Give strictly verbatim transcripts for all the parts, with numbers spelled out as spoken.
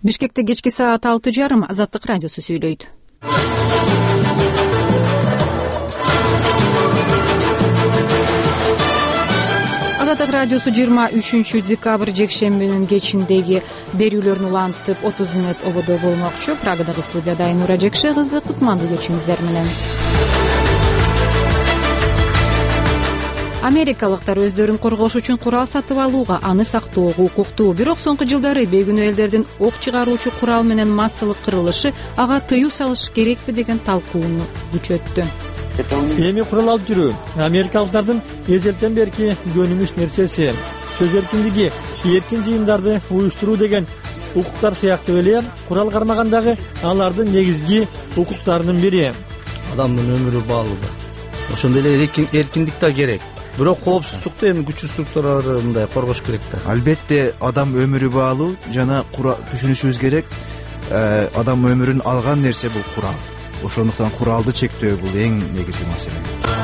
Бишкекте кечки саат алты жарым Азаттык радиосу сүйлөйт. Азаттык радиосу жыйырма үчүнчү декабрь жекшембинин кечиндеги берүүлөрүн улантып отуз мүнөт ободо болмокчу. Прагадагы студияда Айнура Жекше кызы, кутмандуу кечиңиздер менен. Америкалыктар өздөрүн коргош үчүн курал сатып алууга, аны сактоого укуктуу. Бирок соңку жылдары бейгүнөө элдердин ок чыгаруучу курал менен массалык кырылышы ага тыюу салыш керекпи деген талкууну күчөттү. Эми курал алып жүрүү америкалыктардын эзелтен берки көнүмүш нерсеси. Сөз эркиндиги, эркин жыйындарды уюштуруу деген укуктар сыяктуу эле курал кармагандагы алардын негизги укуктарынын бири. Адамдын өмүрү баалуу. Ошондой эле эркиндик да керек. Бирок коопсуздукту эми күчтүү структуралар мындай коргош керек да. Албетте адам өмүрү баалуу жана түшүнүшүбүз керек. Адам өмүрүн алган нерсе бул курал. Ошондуктан куралды чектөө бул эң негизги маселе.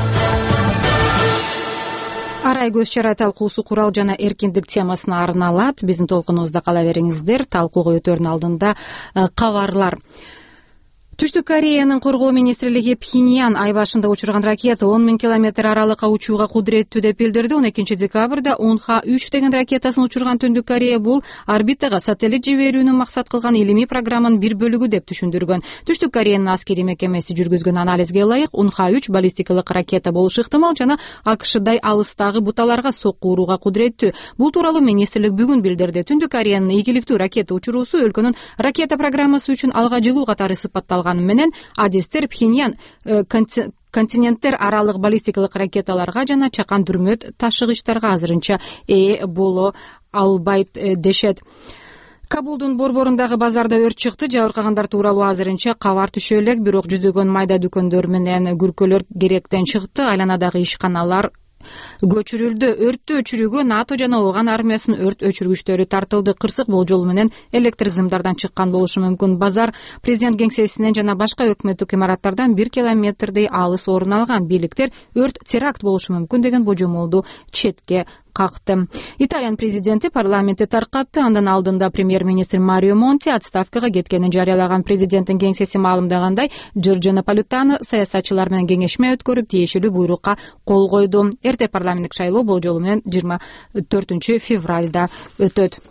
Арай көз чара талкуусу курал жана эркиндик темасына арналат. Биздин толкунубузда кала бериңиздер. Талкууга өтөрүн алдында кабарлар. Түштүк Кореянын коргоо министрлиги Пхеньян ай башында учурган ракета он миң километр аралыкка учууга кудуреттүү деп билдирди. он экинчи декабрда он ха үч деген ракетасын учурган Түндүк Корея бул орбитага сателлит жиберүүнү максат кылган илимий программанын бир бөлүгү деп түшүндүргөн. Түштүк Кореянын аскери мекемеси жүргүзгөн анализге ылайык он ха үч баллистикалык ракета болушу ыктымал жана АКШдай алыстагы буталарга сокку урууга кудуреттүү. Бул тууралуу министрлик бүгүн билдирди. Түндүк Кореянын ийгиликтүү ракета учуруусу өлкөнүн ракета программасы үчүн алга жылуу катары сыпатталган менен адистер Пхеньян континенттер аралык баллистикалык ракеталарга жана чакан дүрмөт ташыгычтарга азырынча ээ боло албайт дешет. Кабулдун борборундагы базарда өрт чыкты. Жабыркагандар тууралуу азырынча кабар түшө элек, бирок жүздөгөн майда дүкөндөр менен күркөлөр керектен чыкты. Айланадагы ишканалар көчүрүлдү. Өрттү өчүрүүгө НАТО жана ооган армиясынын өрт өчүргүчтөрү тартылды. Кырсык болжол менен электр зымдардан чыккан болушу мүмкүн. Базар президент кеңсесинен жана башка өкмөттүк имараттардан бир километрдей алыс орун алган. Бийликтер өрт теракт болушу мүмкүн деген божомолду четке какты. Италиянын президенти парламентти таркатты. Андан алдында премьер-министр Марио Монти отставкага кеткенин жарыялаган. Президенттин кеңсеси маалымдагандай, Джорджо Наполитано саясатчылар менен кеңешме өткөрүп, тиешелүү буйрукка кол койду. Эрте парламенттик шайлоо болжолу менен жыйырма төртүнчү февралда өтөт.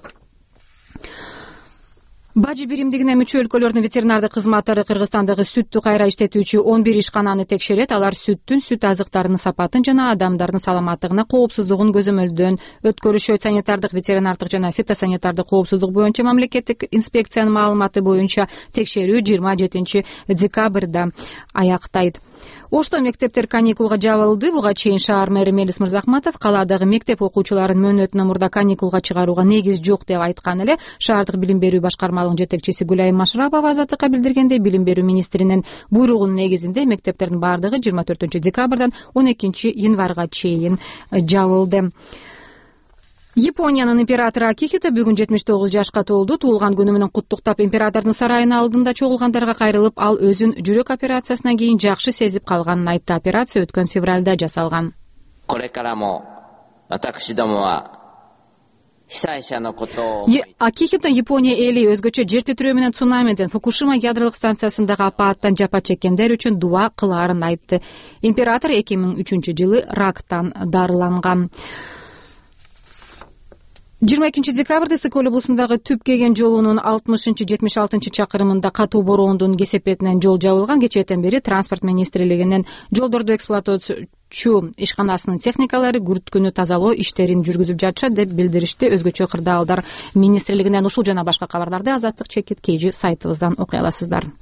Бажы биримдигине мүчө өлкөлөрдүн ветеринардык кызматтары Кыргызстандагы сүттү кайра иштетүүчү он бир ишкананы текшерет. Алар сүттүн, сүт азыктарынын сапатын жана адамдардын саламаттыгына коопсуздугун көзөмөлдөн өткөрүшөт. Санитардык, ветеринардык жана фитосанитардык коопсуздук боюнча мамлекеттик инспекциянын маалыматы боюнча текшерүү жыйырма жетинчи декабрда аяктайт. Ошто мектептер каникулга жабылды. Буга чейин шаар мэри Мелис Мырзахматов каладагы мектеп окуучуларын мөөнөтүнөн мурда каникулга чыгарууга негиз жок деп айткан эле. Шаардык билим берүү башкармалыгынын жетекчиси Гүлайым Машрапова Азаттыкка билдиргендей, билим берүү министринин буйругунун негизинде мектептердин баардыгы жыйырма төртүнчү декабрдан он экинчи январга чейин жабылды. Япониянын императору Акихито бүгүн жетимиш тогуз жашка толду. Туулган күнү менен куттуктап императордун сарайынын алдында чогулгандарга кайрылып, ал өзүн жүрөк операциясынан кийин жакшы сезип калганын айтты. Операция өткөн февралда жасалган. Акихито Япония эли өзгөчө жер титирөө менен цунамиден, Фукушима ядролук станциясындагы апааттан жапа чеккендер үчүн дуа кылаарын айтты. Император эки миң үчүнчү жылы рактан дарыланган. жыйырма экинчи декабрда Ысык-Көл облусундагы Түп-Кеген жолунун алтымышынчы жетимиш алтынчы чакырымында катуу бороондун кесепетинен жол жабылган. Кечээден бери транспорт министрлигинин жолдорду эксплуатоочу ишканасынын техникалары күрткүнү тазалоо иштерин жүргүзүп жатышат деп билдиришти. Өзгөчө кырдаалдар министрлигинен ушул жана башка кабарларды Азаттык чекит кейжи сайтыбыздан окуй аласыздар.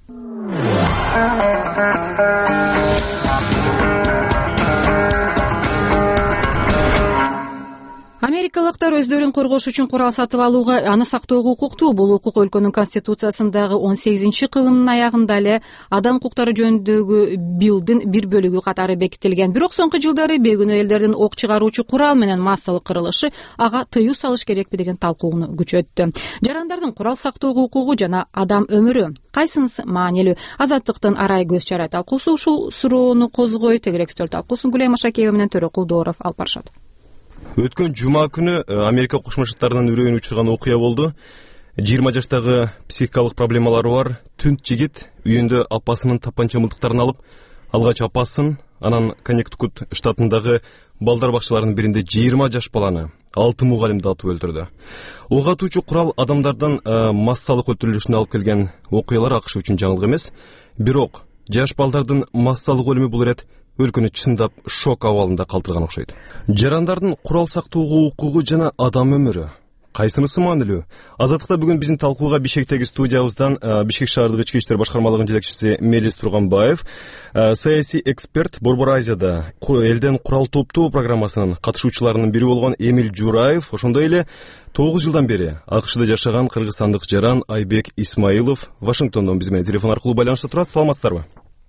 Америкалыктар өздөрүн коргош үчүн курал сатып алууга, аны сактоого укуктуу. Бул укук өлкөнүн конституциясындагы он сегизинчи кылымдын аягында эле адам укуктары жөнүндөгү биллдин бир бөлүгү катары бекитилген. Бирок соңку жылдары бейгүнөө элдердин ок чыгаруучу курал менен массалык кырылышы ага тыюу салыш керекпи деген талкууну күчөттү. Жарандардын курал сактоого укугу жана адам өмүрү кайсынысы маанилүү? Азаттыктын арай көз чара талкуусу ушул суроону козгой. Тегерек стөл талкуусун Гүлайым Машакеева менен Төрөкул Дооров алып барышат. Өткөн жума күнү Америка Кошмо Штаттарынын үрөйүн учурган окуя болду. жыйырма жаштагы психикалык проблемалары бар Түнт жигит үйүндө апасынын тапанча мылтыктарын алып, алгач апасын, анан Коннектикут штатындагы балдар бакчаларынын биринде жыйырма жаш баланы, алты мугалимди атып өлтүрдү. Ок атуучу курал адамдардын массалык өлтүрүлүшүнө алып келген окуялар АКШ үчүн жаңылык эмес, бирок жаш балдардын массалык өлүмү бул ирет өлкөнү чындап шок абалында калтырган окшойт. Жарандардын курал сактоого укугу жана адам өмүрү кайсынысы маанилүү? Азаттыкта бүгүн биздин талкууга Бишкектеги студиябыздан Бишкек шаардык ички иштер башкармалыгынын жетекчиси Мелис Турганбаев, саясий эксперт Борбор Азияда элден курал топтоо программасынын катышуучуларынын бири болгон Эмиль Жураев, ошондой эле тогуз жылдан бери АКШда жашаган кыргызстандык жаран Айбек Исмаилов Вашингтондон биз менен телефон аркылуу байланышта турат. Саламатсыздарбы?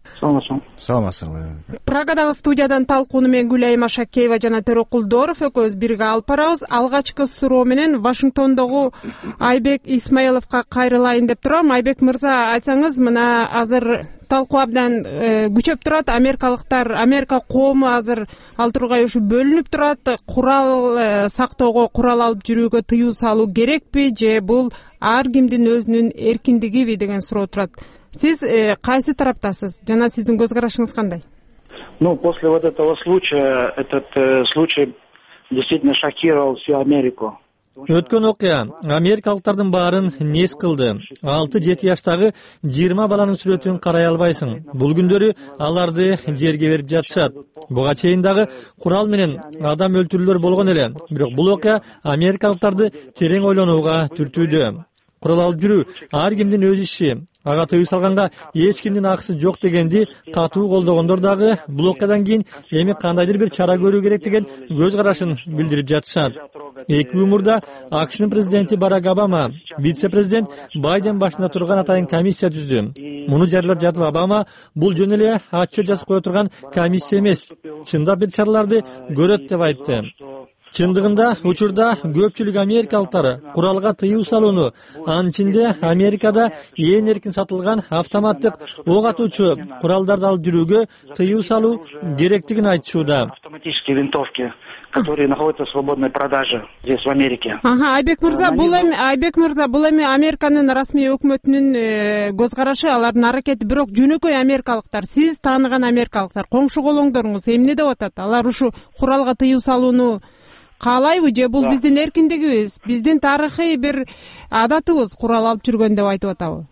Саламатсызбы. Прагадагы студиядан талкууну мен Гүлайым Ашакеева жана Төрө Кулдоров экөөбүз бирге алып барабыз. Алгачкы суроо менен Вашингтондогу Айбек Исмаиловго кайрылайын деп турам. Айбек мырза, айтсаңыз, мына азыр талкуу абдан күчөп турат. Америкалыктар, Америка коому азыр ал тургай ушу бөлүнүп турат. Курал сактоого, курал алып жүрүүгө тыюу салуу керекпи же бул ар кимдин өзүнүн эркиндигиби деген суроо турат. Сиз э, кайсы тараптасыз? Жана сиздин көз карашыңыз кандай? Ну, после вот этого случая, этот э, случай действительно шокировал всю Америку. Өткөн окуя америкалыктардын баарын нес кылды. алты жети жаштагы жыйырма баланын сүрөтүн карай албайсың. Бул күндөрү аларды жерге берип жатышат. Буга чейин дагы курал менен адам өлтүрүүлөр болгон эле. Бирок бул окуя америкалыктарды терең ойлонууга түртүүдө. Курал алып жүрүү ар кимдин өз иши. Ага тыюу салганга эч кимдин акысы жок дегенди катуу колдогондор дагы бул окуядан кийин эми кандайдыр бир чара көрүү керек деген көз карашын билдирип жатышат. Эки умурда АКШнын президенти Барак Обама, вице-президент Байден башында турган атайын комиссия түздү. Муну жарыялап жатып Обама бул жөн эле отчет жазып кое турган комиссия эмес, чындап бир чараларды көрөт деп айтты. Чындыгында учурда көпчүлүк америкалыктар куралга тыюу салууну, анын ичинде Америкада эң эркин сатылган автоматтык ок атуучу куралдарды алып жүрүүгө тыюу салуу керектигин айтышууда. Автоматические винтовки, которые находятся в свободной продаже здесь в Америке. Ага, Айбек мырза, бул эми Айбек мырза, бул эми Американын расмий өкмөтүнүн көз карашы, алардын аракети, бирок жөнөкөй америкалыктар, сиз тааныган америкалыктар, коңшу колоңдоруңуз эмне деп атат? Алар ушу куралга тыюу салууну каалайбы же бул биздин эркиндигибиз, биздин тарыхый бир адатыбыз курал алып жүргөн деп айтып атабы?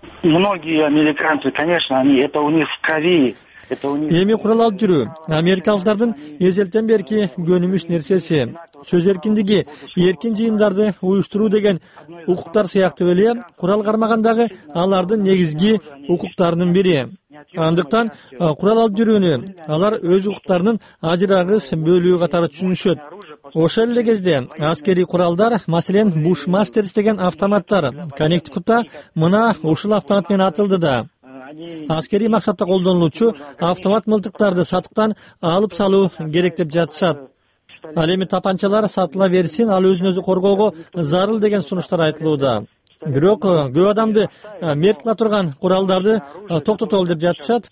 Многие американцы, конечно, они это у них в крови. Эми курал алып жүрүү америкалыктардын эзелтен берки көнүмүш нерсеси. Сөз эркиндиги, эркин жыйындарды уюштуруу деген укуктар сыяктуу эле курал кармагандагы алардын негизги укуктарынын бири. Андыктан курал алып жүрүүнү алар өз укуктарынын ажырагыс бөлүгү катары түшүнүшөт. Ошол эле кезде аскерий куралдар, маселен Bushmasters деген автоматтар Коннектикутта мына ушул автомат менен атылды да. Аскерий максатта колдонулуучу автомат мылтыктарды сатыктан алып салуу керек деп жатышат. Ал эми тапанчалар сатыла берсин, ал өзүн өзү коргоого зарыл деген сунуштар айтылууда. Бирок көп адамды мерт кыла турган куралдарды токтотолу деп жатышат.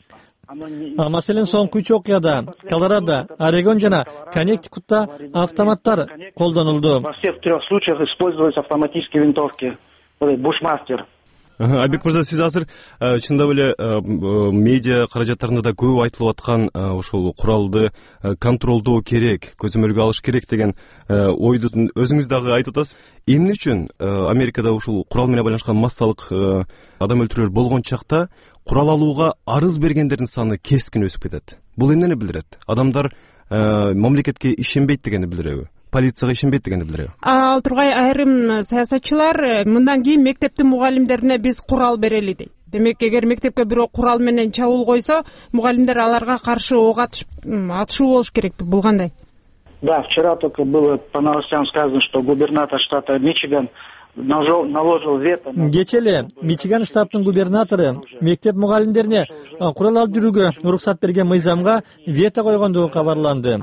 Маселен соңку үч окуяда Колорадо, Орегон жана Коннектикутта автоматтар колдонулду. Во всех трех случаях использовались автоматические винтовки. Bushmaster. Айбек мырза, сиз азыр чындап эле медиа каражаттарында да көп айтылып аткан ошол куралды контролдоо керек, көзөмөлгө алыш керек деген ойду өзүңүз дагы айтып атасыз. Эмне үчүн Америкада ушул курал менен байланышкан массалык адам өлтүрүүлөр болгон чакта курал алууга арыз бергендердин саны кескин өсүп кетет? Бул эмнени билдирет? Адамдар мамлекетке ишенбейт дегенди билдиреби? Полицияга ишенбейт дегенди билдиреби? Ал тургай айрым саясатчылар мындан кийин мектептин мугалимдерине биз курал берели дейт. Демек, эгер мектепке бирөө курал менен чабуул койсо, мугалимдер аларга каршы ок атышуу болуш керекпи? Бул кандай? Да, вчера только было по новостям сказано, что губернатор штата Мичиган наложил вето. Кечээ эле Мичиган штатынын губернатору мектеп мугалимдерине курал алып жүрүүгө уруксат берген мыйзамга вето койгондугу кабарланды.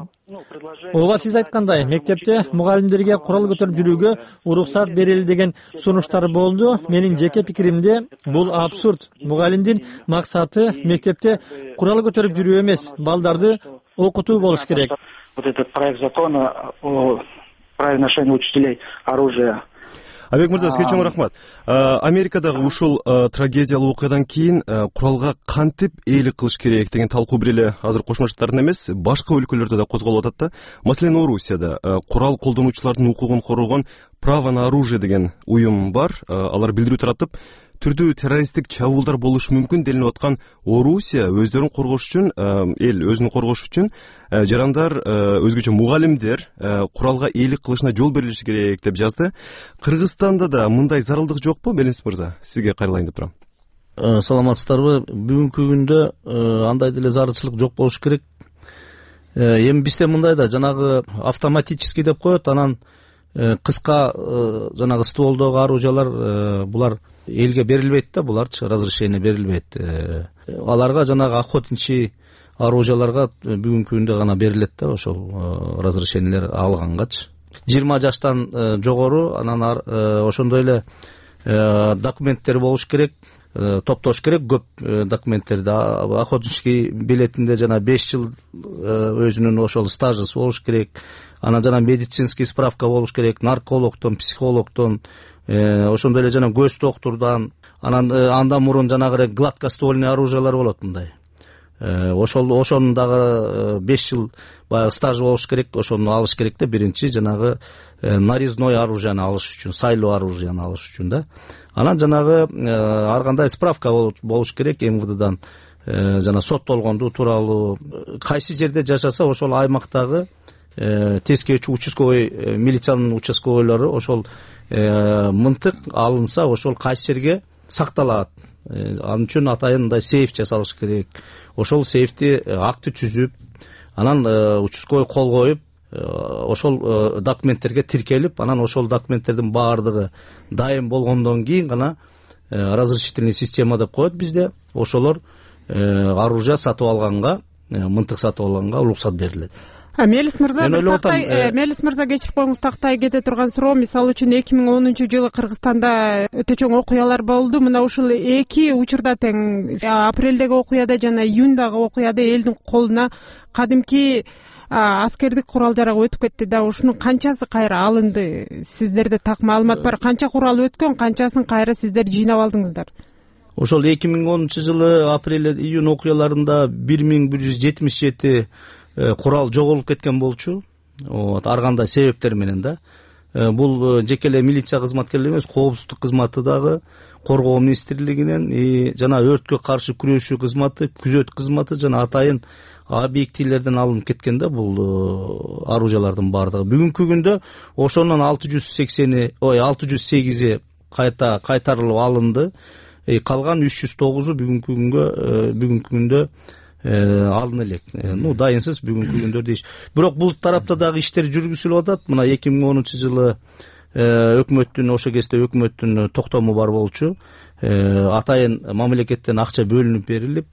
Ооба, сиз айткандай, мектепте мугалимдерге курал көтөрүп жүрүүгө уруксат берели деген сунуштар болду. Менин жеке пикиримде бул абсурд. Мугалимдин максаты мектепте курал көтөрүп жүрүү эмес, балдарды окутуу болуш керек. Вот этот проект закона о праве ношения учителей оружия. Айбек мырза, сизге чоң рахмат. Америкадагы ушул трагедиялуу окуядан кийин куралга кантип ээлик кылыш керек деген талкуу бир эле азыр Кошмо Штаттарда эмес, башка өлкөлөрдө да козголуп атат да. Маселен, Орусияда курал колдонуучулардын укугун коргогон «Право на оружие» деген уюм бар. Алар билдирүү таратып, түрдүү террористтик чабуулдар болушу мүмкүн делинип аткан Орусия өздөрүн коргош үчүн, эл өзүн коргош үчүн жарандар, өзгөчө мугалимдер куралга ээлик кылышына жол берилиши керек деп жазды. Кыргызстанда да мындай зарылдык жокпу, Белимис мырза? Сизге кайрылайын деп турам. Саламатсыздарбы? Бүгүнкү күндө андай деле зарылчылык жок болуш керек. Эми бизде мындай да, жанагы автоматический деп коет, анан кыска жанагы стволдогу оружиялар булар элге берилбейт да, буларчы разрешение берилбейт. Аларга жанагы охотничий оружияларга бүгүнкү күндө гана берилет да, ошол разрешениелер алгангачы. жыйырма жаштан жогору, анан ошондой эле документтер болуш керек, топтош керек, көп документтерди. Охотничий билетинде жана беш жыл өзүнүн ошол стажысы болуш керек. Анан жана медицинский справка болуш керек, наркологдон, психологдон, ошондой эле жана көз доктурдан. Анан андан мурун жанагы гладкоствольный оружиялар болот мындай. Ошол ошонун дагы беш жыл баягы стажы болуш керек, ошону алыш керек да, биринчи жанагы нарезной оружияны алыш үчүн, сайлуу оружияны алыш үчүн да. Анан жанагы ар кандай справка болуш керек эм вэ дэдан, жана соттолгондуу тууралуу, кайсы жерде жашаса ошол аймактагы тескечи участковый милициянын участковойлору ошол мынтык алынса, ошол кайсы жерге сакталат. Ал үчүн атайын мындай сейф жасалыш керек. Ошол сейфти акты түзүп, анан участковый кол коюп, ошол документтерге тиркелип, анан ошол документтердин баардыгы дайым болгондон кийин гана разрешительный система деп коет бизде, ошолор оружие сатып алганга, мынтык сатып алганга уруксат берилет. Мелис мырза, Мелис мырза, кечирип коюңуз, тактай кете турган суроо. Мисалы үчүн эки миң онунчу жылы Кыргызстанда өтө чоң окуялар болду. Мына ушул эки учурда тең, апрелдеги окуяда жана июндагы окуяда элдин колуна кадимки аскердик курал жарак өтүп кетти да. Ушунун канчасы кайра алынды? Сиздерде так маалымат бар? Канча курал өткөн, канчасын кайра сиздер жыйнап алдыңыздар? Ошол эки миң онунчу жылы апрель июнь окуяларында бир миң бир жүз жетимиш жети курал жоголуп кеткен болчу. Ар кандай себептер менен да. Бул жеке эле милиция кызматкерлери эмес, коопсуздук кызматы дагы, коргоо министрлигинен жана өрткө каршы күрөшүү кызматы, күзөт кызматы жана атайын объектилерден алынып кеткен да бул оружиялардын баардыгы. Бүгүнкү күндө ошонун алты жүз сексени, ой алты жүз сегизи кайта кайтарылып алынды. Калган үч жүз тогузу бүгүнкү күнгө бүгүнкү күндө алын элек. Ну, дайынсыз бүгүнкү күндө дейш. Бирок бул тарапта дагы иштер жүргүзүлүп атат. Мына эки миң онунчу жылы өкмөттүн, ошо кезде өкмөттүн токтому бар болчу. Атайын мамлекеттен акча бөлүнүп берилип,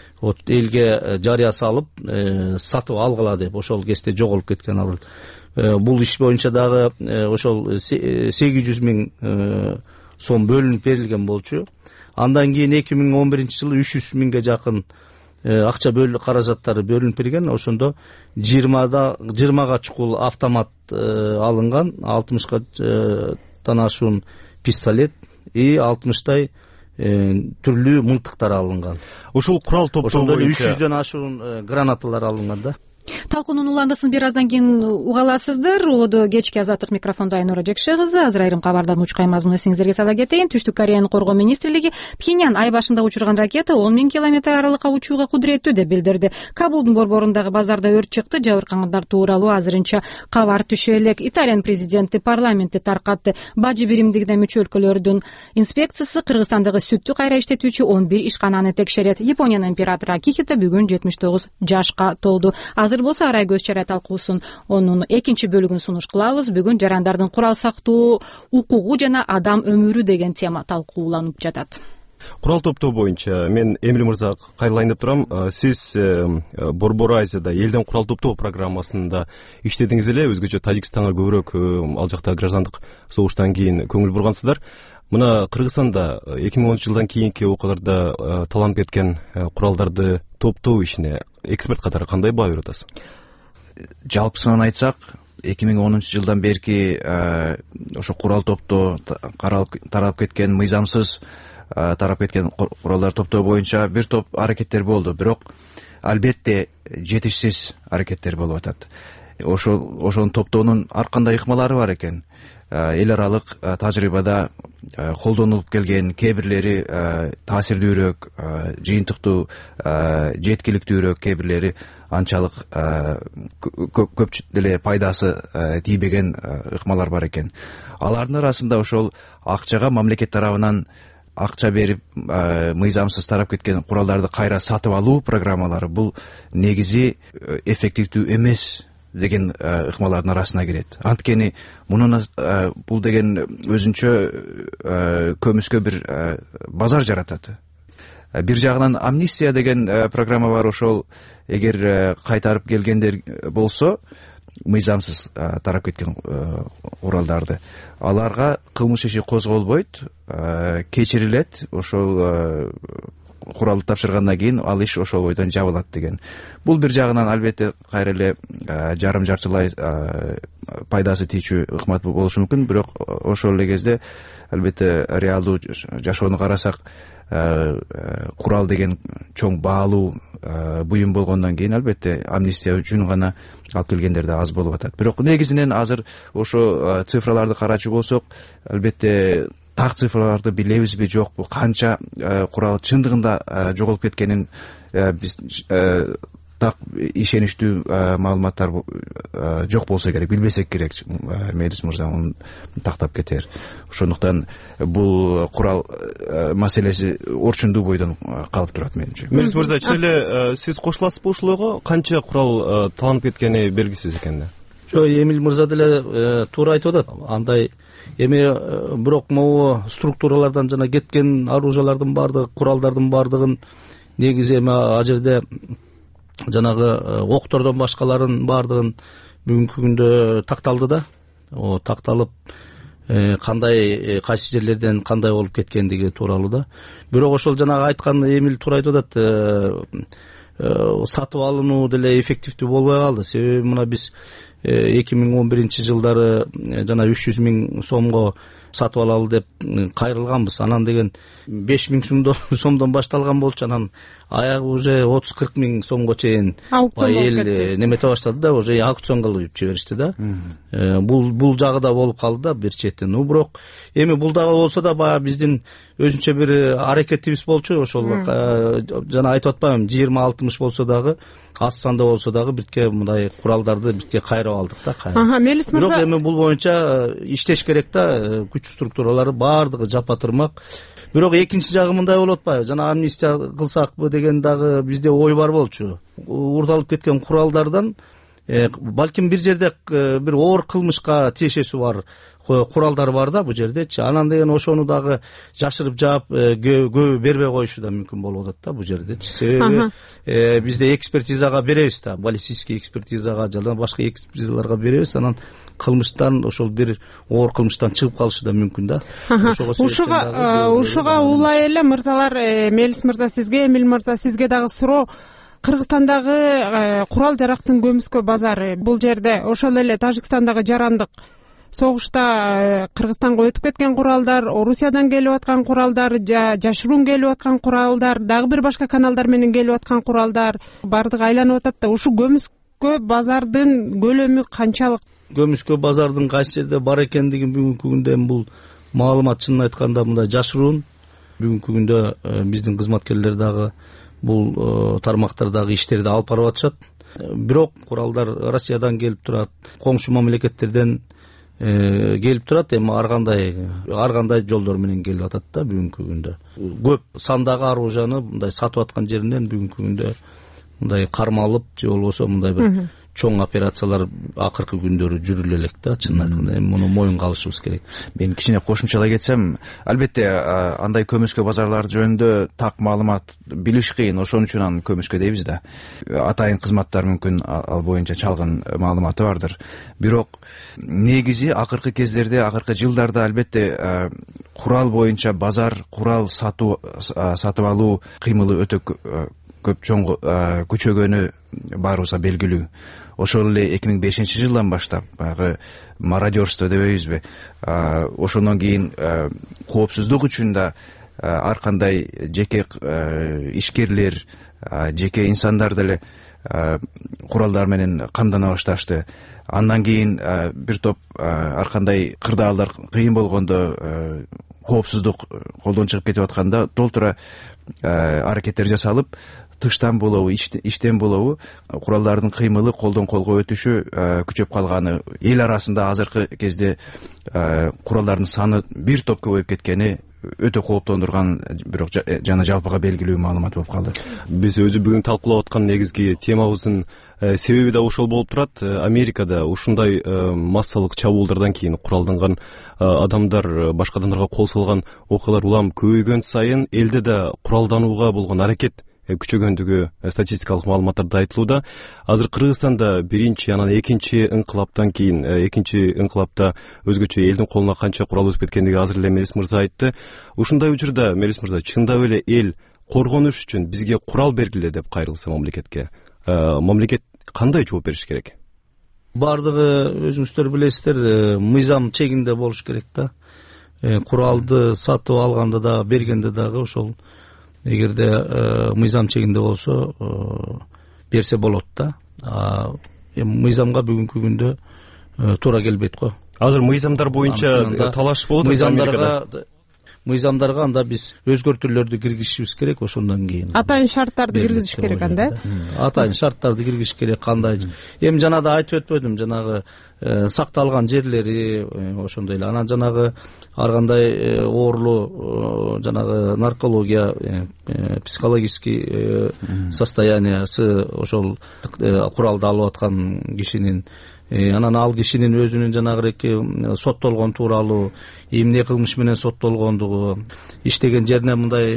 элге жарыя салып, сатып алгыла деп ошол кезде жоголуп кеткен оружие. Бул иш боюнча дагы ошол сегиз жүз миң сом бөлүнүп берилген болчу. Андан кийин эки миң он биринчи жылы үч жүз миңге жакын акча бөлүнүп, каражаттары бөлүнүп берген. Ошондо жыйырмага чукул автомат алынган, алтымышка ашуун пистолет и алтымыштай түрлүү мылтыктар алынган. Ушул курал топтоо боюнча үч жүздөн ашуун гранаталар алынган да. Талкуунун уландасын бир аздан кийин угаласыздар. Одо кечки азаттык микрофондо Айнура Жекше кызы. Азыр айрым кабардан учкай мазмун эсиңиздерге сала кетейин. Түштүк Кореянын коргоо министрлиги Пхеньян ай башында учурган ракета он миң километр аралыкка учууга кудуреттүү деп билдирди. Кабулдун борборундагы базарда өрт чыкты. Жабыркагандар тууралуу азырынча кабар түшө элек. Италиянын президенти парламентти таркатты. Бажы биримдигине мүчө өлкөлөрдүн инспекциясы Кыргызстандагы сүттү кайра иштетүүчү он бир ишкананы текшерет. Япониянын императору Акихито бүгүн жетимиш тогуз жашка толду. Азыр болсо арай көз чара талкуусун онун экинчи бөлүгүн сунуш кылабыз. Бүгүн жарандардын курал сактоо укугу жана адам өмүрү деген тема талкууланып жатат. Курал топтоо боюнча мен Эмиль мырза кайрылайын деп турам. Сиз Борбор Азияда элден курал топтоо программасында иштедиңиз эле, өзгөчө Тажикстанга көбүрөөк ал жакта граждандык согуштан кийин көңүл бургансыздар. Мына Кыргызстанда эки миң онунчу жылдан кийинки окуяларда таланып кеткен куралдарды топтоо ишине эксперт катары кандай баа берип атасыз? Жалпысынан айтсак, эки миң онунчу жылдан берки ошо курал топтоо таралып кеткен, мыйзамсыз тарап кеткен куралдар топтоо боюнча бир топ аракеттер болду, бирок албетте жетишсиз аракеттер болуп атат. Ошол ошону топтоонун ар кандай ыкмалары бар экен. Эл аралык тажрыйбада колдонулуп келген, кээ бирлери таасирдүүрөөк, жыйынтыктуу, жеткиликтүүрөөк, кээ бирлери анчалык көп деле пайдасы тийбеген ыкмалар бар экен. Алардын арасында ошол акчага мамлекет тарабынан акча берип мыйзамсыз тарап кеткен куралдарды кайра сатып алуу программалары бул негизи эффективдүү эмес деген ыкмалардын арасына кирет. Анткени мунун бул деген өзүнчө көмүскө бир базар жаратат. Бир жагынан амнистия деген программа бар, ошол эгер кайтарып келгендер болсо, мыйзамсыз тарап кеткен куралдарды, аларга кылмыш иши козголбойт, кечирилет, ошол куралды тапшыргандан кийин ал иш ошол бойдон жабылат деген. Бул бир жагынан албетте кайра эле жарым жартылай пайдасы тийчү ыкмат болушу мүмкүн, бирок ошол эле кезде албетте реалдуу жашоону карасак, курал деген чоң баалуу буюм болгондон кийин албетте амнистия үчүн гана алып келгендер да аз болуп атат. Бирок негизинен азыр ошо цифраларды карачу болсок, албетте так цифраларды билебизби жокпу, канча курал чындыгында жоголуп кеткенин биз так ишеничтүү маалыматтар жок болсо керек, билбесек керек. Мелис мырза муну тактап кетер. Ошондуктан бул курал маселеси орчундуу бойдон калып турат менимче. Мелис мырза, чын эле сиз кошуласызбы ушул ойго? Канча курал таланып кеткени белгисиз экен да. Жок, Эмил мырза деле туура айтып атат. Андай эми бирок могу структуралардан жана кеткен оружиялардын бардыгы, куралдардын бардыгын негизи эми а жерде жанагы октордон башкаларын бардыгын бүгүнкү күндө такталды да. О такталып кандай кайсы жерлерден кандай болуп кеткендиги тууралуу да. Бирок ошол жанагы айткан Эмил туура айтып атат. Сатып алынуу деле эффективдүү болбой калды. Себеби мына биз эки миң он биринчи жылдары жана үч жүз миң сомго сатып алалы деп кайрылганбыз. Анан деген беш миң сомдон башталган болчу, анан аягы уже отуз кырк миң сомго чейин эл немете баштады да, уже аукцион кылып жиберишти да. Бул бул жагы да болуп калды да бир четтен. Ну бирок эми бул дагы болсо да баягы биздин өзүнчө бир аракетибиз болчу. Ошол жана айтып атпаймынбы, жыйырма алтымыш болсо дагы, аз санда болсо дагы бирке мындай куралдарды бирке кайрап алдык да. Ага, Мелис мырза. Бирок эми бул боюнча иштеш керек да, күч структуралары бардыгы жапа турмак. Бирок экинчи жагы мындай болуп атпайбы? Жана амнистия кылсакпы деген дагы бизде ой бар болчу. Урдалып кеткен куралдардан балким бир жерде бир оор кылмышка тиешеси бар куралдар бар да бул жердечи. Анан деген ошону дагы жашырып жаап көбү бербей коюшу да мүмкүн болуп атат да бул жердечи. Себеби бизде экспертизага беребиз да, баллистический экспертизага жана башка экспертизаларга беребиз. Анан кылмыштан ошол бир оор кылмыштан чыгып калышы да мүмкүн да. Ушуга ушуга улай эле мырзалар, Мелис мырза сизге, Эмил мырза сизге дагы суроо. Кыргызстандагы курал жарактын көмүскө базары бул жерде ошол эле Тажикстандагы жарандык согушта Кыргызстанга өтүп кеткен куралдар, Орусиядан келип аткан куралдар, жашыруун келип аткан куралдар, дагы бир башка каналдар менен келип аткан куралдар бардыгы айланып атат да. Ушу көмүскө базардын көлөмү канчалык? Көмүскө базардын кайсы жерде бар экендигин бүгүнкү күндө бул маалымат чынын айтканда мындай жашыруун. Бүгүнкү күндө биздин кызматкерлер дагы бул тармактардагы иштерди алып барып атышат. Бирок куралдар Россиядан келип турат, коңшу мамлекеттерден келип турат. Эми ар кандай ар кандай жолдор менен келип атат да бүгүнкү күндө. Көп сандагы оружияны мындай сатып аткан жеринен бүгүнкү күндө мындай кармалып же болбосо мындай бир чоң операциялар акыркы күндөрү жүрүлө элек да, чынын айтканда. Эми муну моюнга алышыбыз керек. Мен кичине кошумчалай кетсем, албетте андай көмүскө базарлар жөнүндө так маалымат билиш кыйын, ошон үчүн аны көмүскө дейбиз да. Атайын кызматтар мүмкүн ал боюнча чалган маалыматы бардыр. Бирок негизи акыркы кездерде, акыркы жылдарда албетте курал боюнча базар, курал сатуу сатып алуу кыймылы өтө көп чоң күчөгөнү баарыбызга белгилүү. ошол эле эки миң бешинчи жылдан баштап баягы мародерство дебейбизби, ошондон кийин коопсуздук үчүн да ар кандай жеке ишкерлер, жеке инсандар деле куралдар менен камдана башташты. Андан кийин бир топ ар кандай кырдаалдар кыйын болгондо, коопсуздук колдон чыгып кетип атканда толтура аракеттер жасалып, тыштан болобу, иштен болобу куралдардын кыймылы колдон колго өтүшү күчөп калганы, эл арасында азыркы кезде куралдардын саны бир топ көбөйүп кеткени өтө кооптондурган, бирок жана жалпыга белгилүү маалымат болуп калды. Биз өзү бүгүн талкуулап аткан негизги темабыздын себеби да ошол болуп турат. Америкада ушундай массалык чабуулдардан кийин куралданган адамдар башка адамдарга кол салган окуялар улам көбөйгөн сайын элде да куралданууга болгон аракет күчөгөндүгү статистикалык маалыматтарда айтылууда. Азыр Кыргызстанда биринчи, анан экинчи инкылаптан кийин, экинчи инкылапта өзгөчө элдин колуна канча курал өтүп кеткендиги азыр эле Мелис мырза айтты. Ушундай учурда Мелис мырза, чындап эле эл коргонуш үчүн бизге курал бергиле деп кайрылса мамлекетке, мамлекет кандай жооп бериш керек? Бардыгы өзүңүздөр билесиздер, мыйзам чегинде болуш керек да. Куралды сатып алганда да, бергенде дагы ошол эгерде мыйзам чегинде болсо берсе болот да. Эми мыйзамга бүгүнкү күндө туура келбейт го. Азыр мыйзамдар боюнча талаш болот. Мыйзамдарга мыйзамдарга анда биз өзгөртүүлөрдү киргизишибиз керек, ошондон кийин атайын шарттарды киргизиш керек анда. Атайын шарттарды киргизиш керек. Кандай? Эми жана да айтып өтпөдүм, жанагы сакталган жерлери ошондой эле. Анан жанагы ар кандай оорулуу жанагы наркология, психологический состояниясы ошол куралды алып аткан кишинин, анан ал кишинин өзүнүн жанагы соттолгон тууралуу, эмне кылмыш менен соттолгондугу, иштеген жерине мындай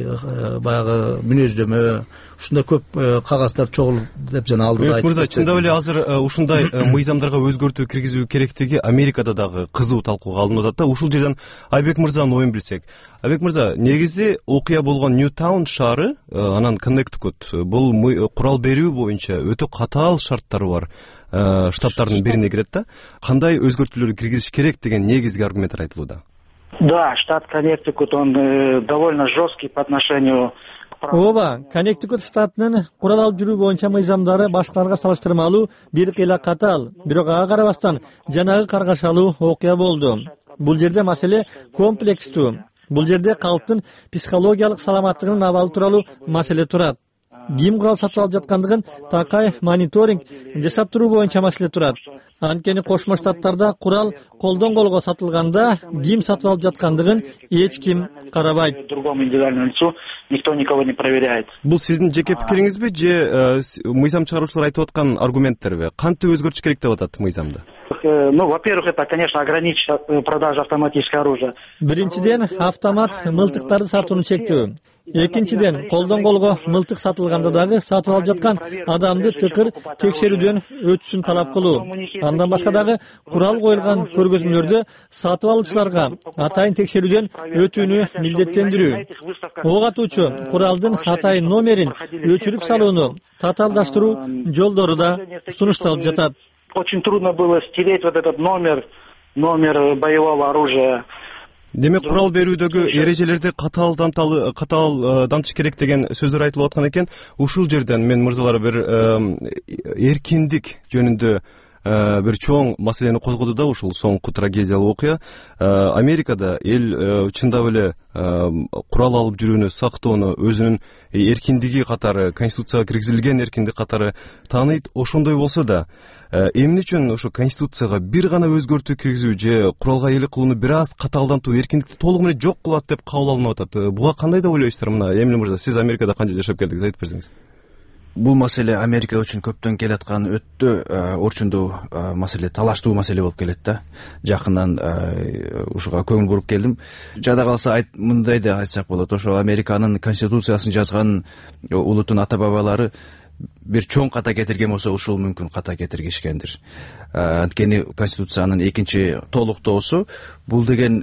баягы мүнөздөмө, ушундай көп кагаздар чогулуп деп жана алдыда айтып. Мырза, чындап эле азыр ушундай мыйзамдарга өзгөртүү киргизүү керектиги Америкада дагы кызуу талкууга алынып атат да. Ушул жерден Айбек мырзанын оюн билсек. Айбек мырза, негизи окуя болгон Ньютаун шаары, анан Коннектикут, бул курал берүү боюнча өтө катаал шарттары бар штаттардын бирине кирет да. Кандай өзгөртүүлөрдү киргизиш керек деген негизги аргументтер айтылууда. Да, штат Коннектикут, он довольно жесткий по отношению к ооба, Коннектикут штатынын курал алып жүрүү боюнча мыйзамдары башкаларга салыштырмалуу бир кыйла катаал, бирок ага карабастан жанагы каргашалуу окуя болду. Бул жерде маселе комплекстүү. Бул жерде калктын психологиялык саламаттыгынын абалы тууралуу маселе турат. Ким курал сатып алып жаткандыгын такай мониторинг жасап туруу боюнча маселе турат. Анткени Кошмо Штаттарда курал колдон колго сатылганда ким сатып алып жаткандыгын эч ким карабайт. Другому индивидуальному лицу никто никого не проверяет. Бул сиздин жеке пикириңизби же мыйзам чыгаруучулар айтып аткан аргументтерби? Кантип өзгөртүш керек деп атат мыйзамды? Ну, во-первых, это, конечно, ограничить продажу автоматического оружия. Биринчиден, автомат мылтыктарды сатууну чектөө. Экинчиден, колдон колго мылтык сатылганда дагы сатып алып жаткан адамды тыкыр текшерүүдөн өтүшүн талап кылуу. Андан башка дагы курал коюлган көргөзмөлөрдө сатып алуучуларга атайын текшерүүдөн өтүүнү милдеттендирүү. Ок атуучу куралдын атайын номерин өчүрүп салууну татаалдаштыруу жолдору да сунушталып жатат. Очень трудно было стереть вот этот номер, номер боевого оружия. Демек, курал берүүдөгү эрежелерди катаалдан катаалдантыш керек деген сөздөр айтылып аткан экен. Ушул жерден мен мырзалар бир эркиндик жөнүндө бир чоң маселени козгоду да, ушул соңку трагедиялык окуя. Америкада эл чындап эле курал алып жүрүүнү сактоону өзүнүн эркиндиги катары, конституцияга киргизилген эркиндик катары тааныйт. Ошондой болсо да, эмне үчүн ошо конституцияга бир гана өзгөртүү киргизүү же куралга ээлик кылууну бир аз катаалдантуу, эркиндикти толук менен жок кылат деп кабыл алынып атат. Буга кандай деп ойлойсуздар? Мына Эмиль мырза, сиз Америкада канча жашап келдиңиз, айтып берсеңиз. Бул маселе Америка үчүн көптөн келаткан өтө орчундуу маселе, талаштуу маселе болуп келет да. Жакындан ушуга көңүл буруп келдим. Жада калса айт мындай да айтсак болот. Ошо Американын конституциясын жазган улуттун ата бабалары бир чоң ката кетирген болсо, ушул мүмкүн ката кетиргишкендир. Анткени конституциянын экинчи толуктоосу бул деген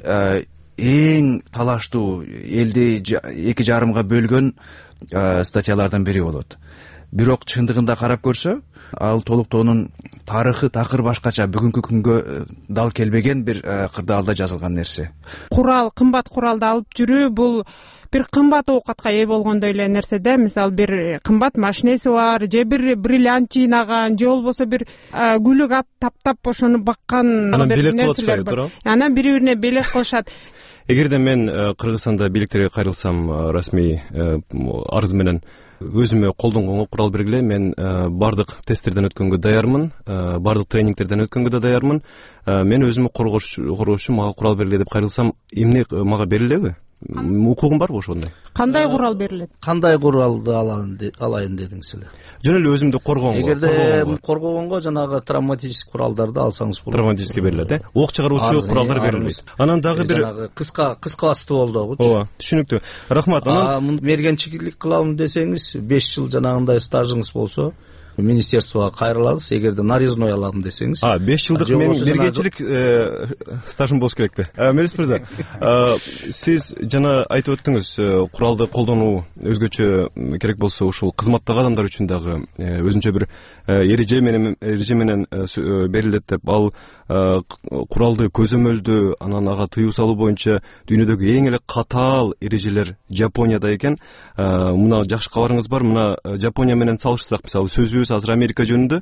эң талаштуу, элди эки жарымга бөлгөн статьялардан бири болот. бирок чындыгында карап көрсө ал толуктоонун тарыхы такыр башкача, бүгүнкү күнгө дал келбеген бир кырдаалда жазылган нерсе. Курал, кымбат куралды алып жүрүү бул бир кымбат оокатка ээ болгондой эле нерсе да. Мисалы бир кымбат машинеси бар, же бир бриллиант жыйнаган, же болбосо бир гүлүк ат таптап ошону баккан нерселер бар. Анан бири бирине белек кылышат. Эгерде мен Кыргызстанда бийликтерге кайрылсам, расмий арыз менен өзүмө колдонгонго курал бергиле, мен бардык тесттерден өткөнгө даярмын, бардык тренингтерден өткөнгө да даярмын. Мен өзүмө коргош үчүн мага курал бергиле деп кайрылсам, эмне мага берилеби? Укугум барбы ошондой? Кандай курал берилет? Кандай куралды алайын дедиңиз эле? Жөн эле өзүмдү коргоонго. Эгерде коргогонго жанагы травматический куралдарды алсаңыз болот. Травматический берилет, э? Ок чыгаруучу куралдар берилбейт. Анан дагы бир кыска кыска басты болду. Ооба, түшүнүктүү. Рахмат. Анан мергенчилик кылам десеңиз, беш жыл жанагындай стажыңыз болсо, министерствого кайрыласыз. Эгерде нарезной алам десеңиз, а беш жылдык менин мергенчилик стажым болуш керекпи? Мелис мырза, сиз жана айтып өттүңүз, куралды колдонуу өзгөчө керек болсо ушул кызматтагы адамдар үчүн дагы өзүнчө бир эреже менен эреже менен берилет деп. Ал куралды көзөмөлдөө, анан ага тыюу салуу боюнча дүйнөдөгү эң эле катаал эрежелер Жапонияда экен. Мына жакшы кабарыңыз бар. Мына Жапония менен салыштырсак, мисалы сөзүбүз азыр Америка жөнүндө,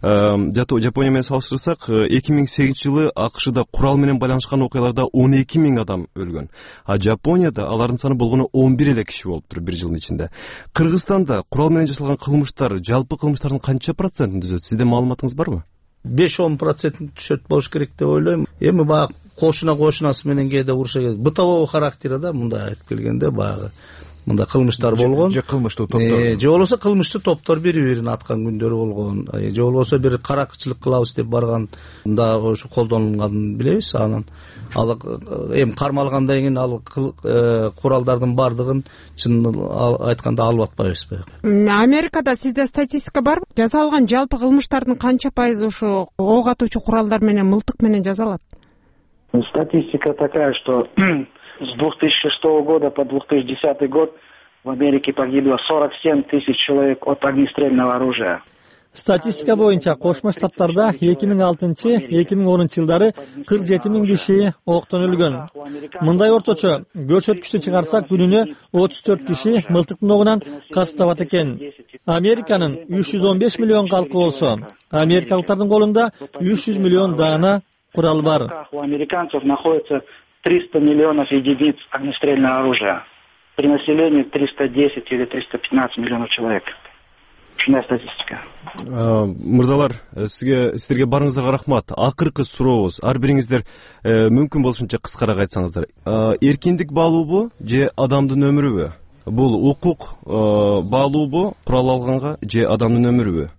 Жапония менен салыштырсак, эки миң сегизинчи жылы АКШда курал менен байланышкан окуяларда он эки миң адам өлгөн. А Жапонияда алардын саны болгону он бир эле киши болуптур бир жылдын ичинде. Кыргызстанда курал менен жасалган кылмыштар жалпы кылмыштардын канча процентин түзөт? Сизде маалыматыңыз барбы? беш он процент түшөт болуш керек деп ойлойм. Эми баягы кошуна кошунасы менен кээде уруша кетет. Бытовой характери да, мындай айтып келгенде баягы мында кылмыштар болгон. Же кылмыштуу топтор. Же болбосо кылмыштуу топтор бири-бирин аткан күндөрү болгон. Же болбосо бир каракчылык кылабыз деп барган да ошо колдонулганын билебиз. Анан ал эми кармалгандан кийин ал куралдардын бардыгын чын айтканда алып атпайбызбы? Америкада сизде статистика барбы? Жасалган жалпы кылмыштардын канча пайызы ошо ок атуучу куралдар менен, мылтык менен жасалат? Статистика такая, что с две тысячи шестого года по две тысячи десятый год в Америке погибло сорок семь тысяч человек от огнестрельного оружия. Статистика боюнча Кошмо Штаттарда эки миң алтынчы эки миң онунчу жылдары кырк жети миң киши октон өлгөн. Мындай орточо көрсөткүчтү чыгарсак, күнүнө отуз төрт киши мылтыктын огунан каза табат экен. Американын үч жүз он беш миллион калкы болсо, америкалыктардын колунда үч жүз миллион даана курал бар. У американцев находится триста миллионов единиц огнестрельного оружия. При населении триста десять или триста пятнадцать миллионов человек. Ушундай статистика. Мырзалар, сизге сиздерге барыңыздарга рахмат. Акыркы сурообуз, ар бириңиздер мүмкүн болушунча кыскараак айтсаңыздар. Эркиндик баалуубу же адамдын өмүрүбү? Бул укук баалуубу курал алганга же адамдын өмүрүбү?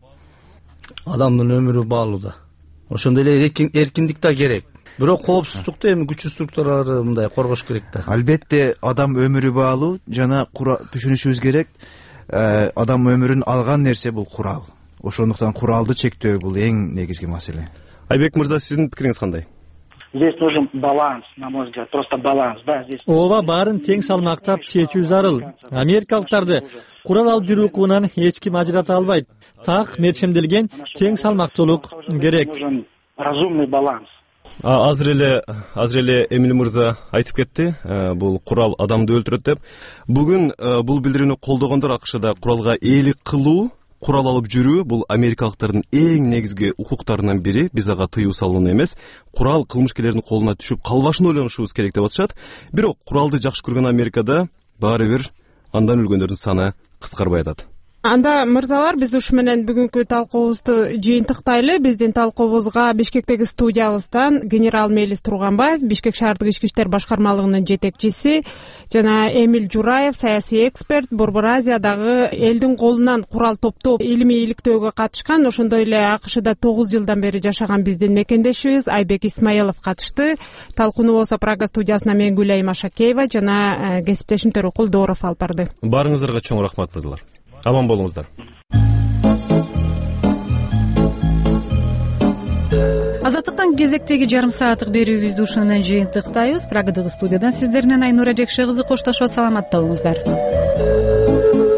Адамдын өмүрү баалуу да. Ошондой эле эркиндик да керек. Бирок коопсуздукту эми күчтүү структуралары мындай коргош керек да. Албетте адам өмүрү баалуу, жана түшүнүшүбүз керек. Адам өмүрүн алган нерсе бул курал. Ошондуктан куралды чектөө бул эң негизги маселе. Айбек мырза, сиздин пикириңиз кандай? Здесь нужен баланс, на мой взгляд, просто баланс, да, здесь. Ооба, баарын тең салмактап чечүү зарыл. Америкалыктарды курал алып жүрүү укугунан эч ким ажырата албайт. Так мерчемделген тең салмактуулук керек. Нужен разумный баланс. Азыр эле азыр эле Эмил мырза айтып кетти, бул курал адамды өлтүрөт деп. Бүгүн бул билдирүүнү колдогондор АКШда куралга ээлик кылуу, курал алып жүрүү бул америкалыктардын эң негизги укуктарынын бири. Биз ага тыюу салууну эмес, курал кылмышкерлердин колуна түшүп калбашын ойлонушубуз керек деп атышат. Бирок куралды жакшы көргөн Америкада баары бир андан өлгөндөрдүн саны кыскарбай атат. Анда мырзалар, биз ушу менен бүгүнкү талкуубузду жыйынтыктайлы. Биздин талкуубузга Бишкектеги студиябыздан генерал Мелис Турганбаев, Бишкек шаардык ички иштер башкармалыгынын жетекчиси, жана Эмил Жураев, саясий эксперт, Борбор Азиядагы элдин колунан курал топтоп илимий иликтөөгө катышкан, ошондой эле АКШда тогуз жылдан бери жашаган биздин мекендешибиз Айбек Исмаилов катышты. Талкууну болсо Прага студиясына мен Гүлайым Ашакеева жана кесиптешим Төрө Кулдоров алып барды. Баарыңыздарга чоң рахмат мырзалар. Аман болуңуздар. Азаттыктан кезектеги жарым сааттык берүүбүздү ушуну менен жыйынтыктайбыз. Прагадагы студиядан сиздер менен Айнура Жекше кызы коштошот. Саламатта болуңуздар.